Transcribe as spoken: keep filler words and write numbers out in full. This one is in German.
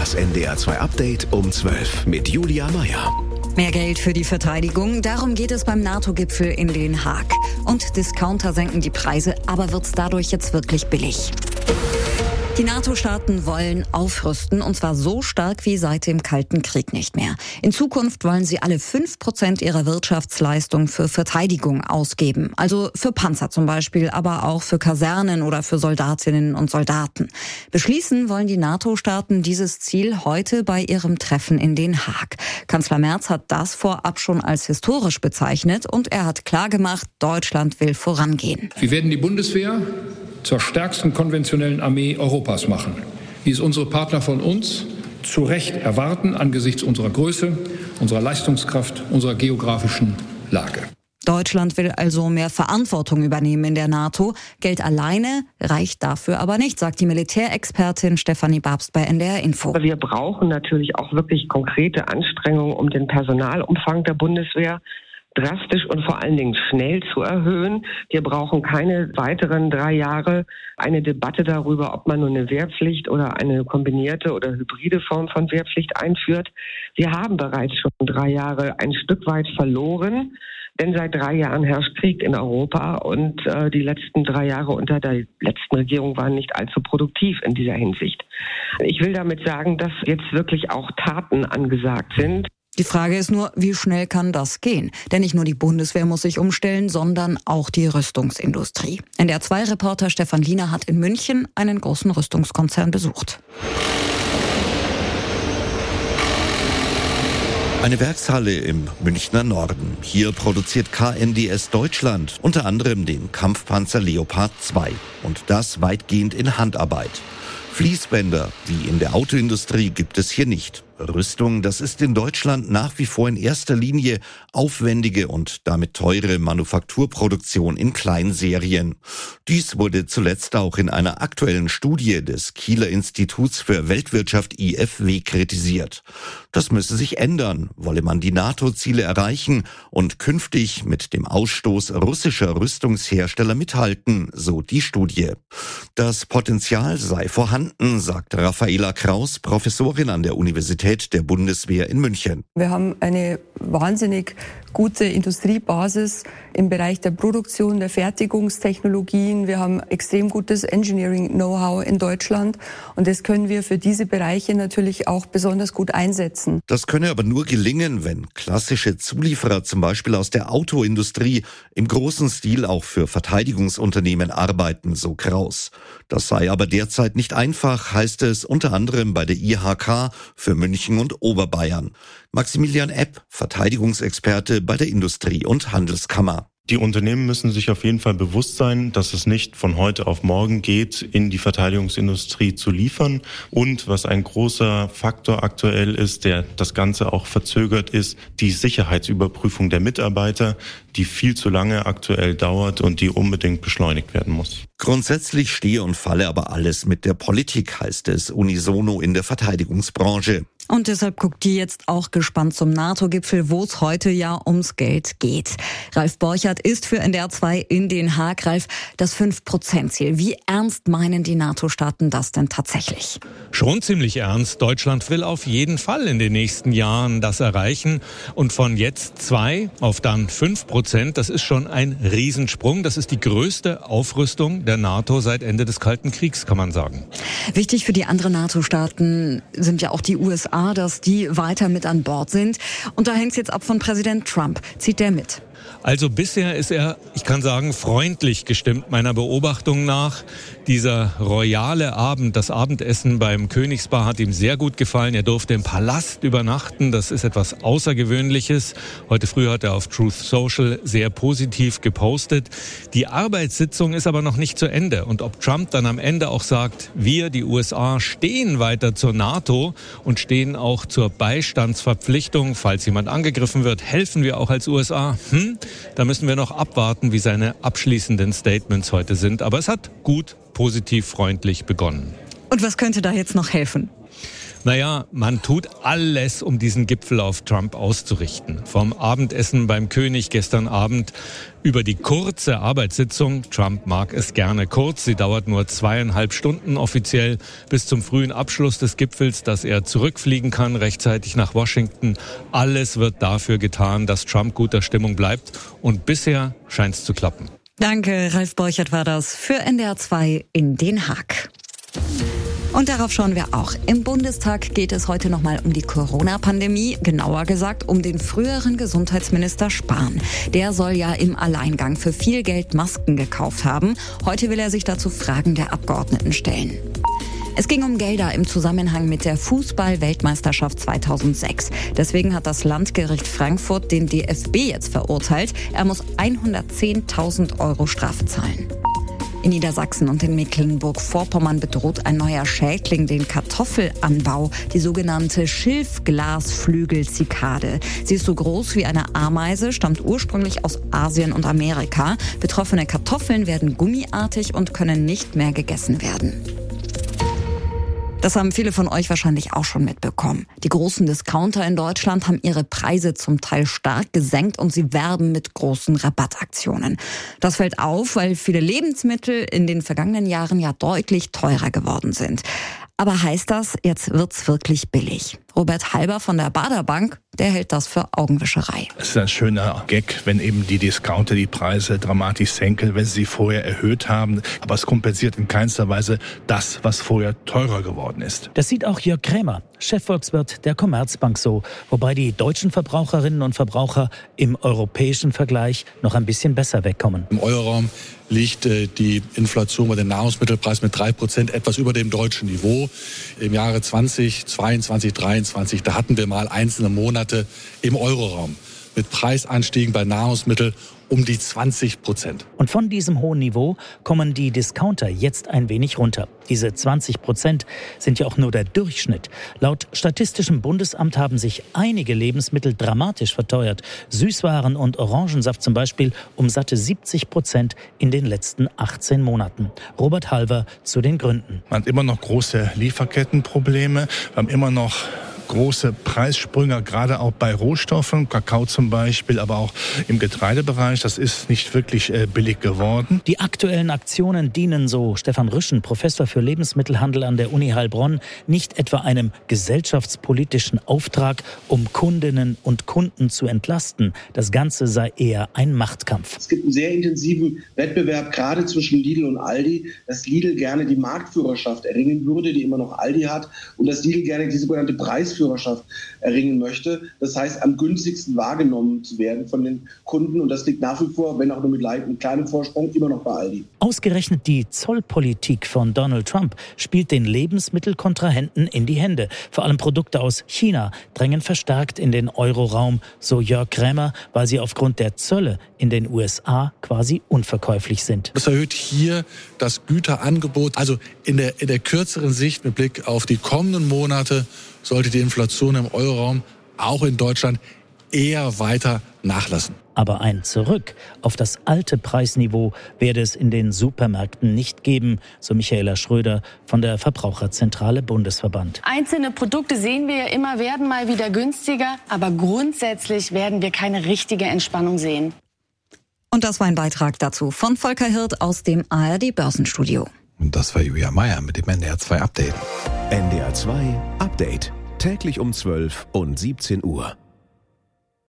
Das N D R zwei Update um zwölf mit Julia Meyer. Mehr Geld für die Verteidigung, darum geht es beim NATO-Gipfel in Den Haag. Und Discounter senken die Preise, aber wird's dadurch jetzt wirklich billig? Die NATO-Staaten wollen aufrüsten, und zwar so stark wie seit dem Kalten Krieg nicht mehr. In Zukunft wollen sie alle fünf Prozent ihrer Wirtschaftsleistung für Verteidigung ausgeben. Also für Panzer zum Beispiel, aber auch für Kasernen oder für Soldatinnen und Soldaten. Beschließen wollen die NATO-Staaten dieses Ziel heute bei ihrem Treffen in Den Haag. Kanzler Merz hat das vorab schon als historisch bezeichnet und er hat klargemacht, Deutschland will vorangehen. Wir werden die Bundeswehr zur stärksten konventionellen Armee Europas machen, wie es unsere Partner von uns zu Recht erwarten angesichts unserer Größe, unserer Leistungskraft, unserer geografischen Lage. Deutschland will also mehr Verantwortung übernehmen in der NATO. Geld alleine reicht dafür aber nicht, sagt die Militärexpertin Stefanie Babst bei N D R Info. Wir brauchen natürlich auch wirklich konkrete Anstrengungen, um den Personalumfang der Bundeswehr drastisch und vor allen Dingen schnell zu erhöhen. Wir brauchen keine weiteren drei Jahre eine Debatte darüber, ob man nur eine Wehrpflicht oder eine kombinierte oder hybride Form von Wehrpflicht einführt. Wir haben bereits schon drei Jahre ein Stück weit verloren, denn seit drei Jahren herrscht Krieg in Europa und äh, die letzten drei Jahre unter der letzten Regierung waren nicht allzu produktiv in dieser Hinsicht. Ich will damit sagen, dass jetzt wirklich auch Taten angesagt sind. Die Frage ist nur, wie schnell kann das gehen? Denn nicht nur die Bundeswehr muss sich umstellen, sondern auch die Rüstungsindustrie. N D R zwei Reporter Stefan Liener hat in München einen großen Rüstungskonzern besucht. Eine Werkshalle im Münchner Norden. Hier produziert K N D S Deutschland unter anderem den Kampfpanzer Leopard zwei. Und das weitgehend in Handarbeit. Fließbänder, wie in der Autoindustrie, gibt es hier nicht. Rüstung, das ist in Deutschland nach wie vor in erster Linie aufwendige und damit teure Manufakturproduktion in Kleinserien. Dies wurde zuletzt auch in einer aktuellen Studie des Kieler Instituts für Weltwirtschaft I F W kritisiert. Das müsse sich ändern, wolle man die NATO-Ziele erreichen und künftig mit dem Ausstoß russischer Rüstungshersteller mithalten, so die Studie. Das Potenzial sei vorhanden, sagt Raffaela Kraus, Professorin an der Universität der Bundeswehr in München. Wir haben eine wahnsinnig gute Industriebasis im Bereich der Produktion, der Fertigungstechnologien. Wir haben extrem gutes Engineering-Know-how in Deutschland und das können wir für diese Bereiche natürlich auch besonders gut einsetzen. Das könne aber nur gelingen, wenn klassische Zulieferer, zum Beispiel aus der Autoindustrie, im großen Stil auch für Verteidigungsunternehmen arbeiten, so Kraus. Das sei aber derzeit nicht einfach, heißt es unter anderem bei der I H K für München und Oberbayern. Maximilian Epp, Verteidigungsexperte bei der Industrie- und Handelskammer. Die Unternehmen müssen sich auf jeden Fall bewusst sein, dass es nicht von heute auf morgen geht, in die Verteidigungsindustrie zu liefern. Und was ein großer Faktor aktuell ist, der das Ganze auch verzögert, ist die Sicherheitsüberprüfung der Mitarbeiter, die viel zu lange aktuell dauert und die unbedingt beschleunigt werden muss. Grundsätzlich stehe und falle aber alles mit der Politik, heißt es unisono in der Verteidigungsbranche. Und deshalb guckt die jetzt auch gespannt zum NATO-Gipfel, wo es heute ja ums Geld geht. Ralf Borchert ist für N D R zwei in Den Haag. Ralf, das fünf Prozent Ziel. Wie ernst meinen die NATO-Staaten das denn tatsächlich? Schon ziemlich ernst. Deutschland will auf jeden Fall in den nächsten Jahren das erreichen. Und von jetzt zwei auf dann fünf Prozent, das ist schon ein Riesensprung. Das ist die größte Aufrüstung der NATO seit Ende des Kalten Kriegs, kann man sagen. Wichtig für die anderen NATO-Staaten sind ja auch die U S A, dass die weiter mit an Bord sind. Und da hängt es jetzt ab von Präsident Trump. Zieht der mit? Also bisher ist er, ich kann sagen, freundlich gestimmt meiner Beobachtung nach. Dieser royale Abend, das Abendessen beim Königspaar hat ihm sehr gut gefallen. Er durfte im Palast übernachten. Das ist etwas Außergewöhnliches. Heute früh hat er auf Truth Social sehr positiv gepostet. Die Arbeitssitzung ist aber noch nicht zu Ende. Und ob Trump dann am Ende auch sagt, wir, die U S A, stehen weiter zur NATO und stehen auch zur Beistandsverpflichtung, falls jemand angegriffen wird, helfen wir auch als U S A. Hm? Da müssen wir noch abwarten, wie seine abschließenden Statements heute sind. Aber es hat gut, positiv, freundlich begonnen. Und was könnte da jetzt noch helfen? Naja, man tut alles, um diesen Gipfel auf Trump auszurichten. Vom Abendessen beim König gestern Abend über die kurze Arbeitssitzung. Trump mag es gerne kurz. Sie dauert nur zweieinhalb Stunden offiziell bis zum frühen Abschluss des Gipfels, dass er zurückfliegen kann, rechtzeitig nach Washington. Alles wird dafür getan, dass Trump guter Stimmung bleibt. Und bisher scheint es zu klappen. Danke, Ralf Borchert war das für N D R zwei in Den Haag. Und darauf schauen wir auch. Im Bundestag geht es heute nochmal um die Corona-Pandemie, genauer gesagt um den früheren Gesundheitsminister Spahn. Der soll ja im Alleingang für viel Geld Masken gekauft haben. Heute will er sich dazu Fragen der Abgeordneten stellen. Es ging um Gelder im Zusammenhang mit der Fußball-Weltmeisterschaft zweitausendsechs. Deswegen hat das Landgericht Frankfurt den D F B jetzt verurteilt. Er muss hundertzehntausend Euro Strafe zahlen. In Niedersachsen und in Mecklenburg-Vorpommern bedroht ein neuer Schädling den Kartoffelanbau, die sogenannte Schilfglasflügelzikade. Sie ist so groß wie eine Ameise, stammt ursprünglich aus Asien und Amerika. Betroffene Kartoffeln werden gummiartig und können nicht mehr gegessen werden. Das haben viele von euch wahrscheinlich auch schon mitbekommen. Die großen Discounter in Deutschland haben ihre Preise zum Teil stark gesenkt und sie werben mit großen Rabattaktionen. Das fällt auf, weil viele Lebensmittel in den vergangenen Jahren ja deutlich teurer geworden sind. Aber heißt das, jetzt wird's wirklich billig? Robert Halber von der Baader Bank, der hält das für Augenwischerei. Es ist ein schöner Gag, wenn eben die Discounter die Preise dramatisch senken, wenn sie sie vorher erhöht haben. Aber es kompensiert in keinster Weise das, was vorher teurer geworden ist. Das sieht auch Jörg Krämer, Chefvolkswirt der Commerzbank so. Wobei die deutschen Verbraucherinnen und Verbraucher im europäischen Vergleich noch ein bisschen besser wegkommen. Im Euroraum liegt äh, die Inflation bei den Nahrungsmittelpreisen mit drei Prozent etwas über dem deutschen Niveau. Im Jahre zweitausendzweiundzwanzig, dreiundzwanzig, da hatten wir mal einzelne Monate im Euroraum mit Preisanstiegen bei Nahrungsmitteln um die zwanzig Prozent. Und von diesem hohen Niveau kommen die Discounter jetzt ein wenig runter. Diese zwanzig Prozent sind ja auch nur der Durchschnitt. Laut Statistischem Bundesamt haben sich einige Lebensmittel dramatisch verteuert. Süßwaren und Orangensaft zum Beispiel um satte siebzig Prozent in den letzten achtzehn Monaten. Robert Halver zu den Gründen. Man hat immer noch große Lieferkettenprobleme. Wir haben immer noch große Preissprünge, gerade auch bei Rohstoffen, Kakao zum Beispiel, aber auch im Getreidebereich. Das ist nicht wirklich äh, billig geworden. Die aktuellen Aktionen dienen, so Stefan Rüschen, Professor für Lebensmittelhandel an der Uni Heilbronn, nicht etwa einem gesellschaftspolitischen Auftrag, um Kundinnen und Kunden zu entlasten. Das Ganze sei eher ein Machtkampf. Es gibt einen sehr intensiven Wettbewerb, gerade zwischen Lidl und Aldi, dass Lidl gerne die Marktführerschaft erringen würde, die immer noch Aldi hat, und dass Lidl gerne die sogenannte Preisführerschaft erringen möchte. Das heißt, am günstigsten wahrgenommen zu werden von den Kunden. Und das liegt nach wie vor, wenn auch nur mit einem kleinen Vorsprung, immer noch bei Aldi. Ausgerechnet die Zollpolitik von Donald Trump spielt den Lebensmittelkontrahenten in die Hände. Vor allem Produkte aus China drängen verstärkt in den Euroraum, so Jörg Krämer, weil sie aufgrund der Zölle in den U S A quasi unverkäuflich sind. Das erhöht hier das Güterangebot. Also in der, in der kürzeren Sicht mit Blick auf die kommenden Monate sollte die Inflation im Euroraum, auch in Deutschland, eher weiter nachlassen. Aber ein Zurück auf das alte Preisniveau werde es in den Supermärkten nicht geben, so Michaela Schröder von der Verbraucherzentrale Bundesverband. Einzelne Produkte sehen wir ja immer, werden mal wieder günstiger, aber grundsätzlich werden wir keine richtige Entspannung sehen. Und das war ein Beitrag dazu von Volker Hirt aus dem A R D Börsenstudio. Und das war Julia Meier mit dem N D R zwei Update. N D R zwei Update. Täglich um zwölf und siebzehn Uhr.